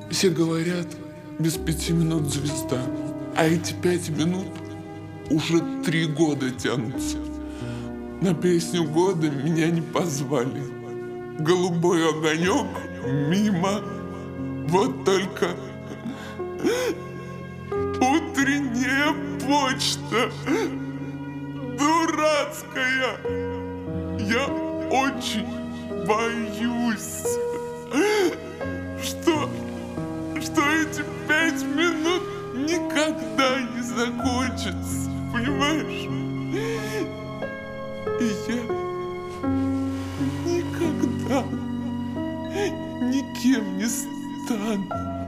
Все говорят, без 5 минут звезда, а эти 5 минут уже 3 года тянутся. На песню года меня не позвали. Голубой огонек мимо. Вот только утренняя почта дурацкая. Я очень боюсь, что эти 5 минут никогда не закончатся, понимаешь? И я никогда никем не стану.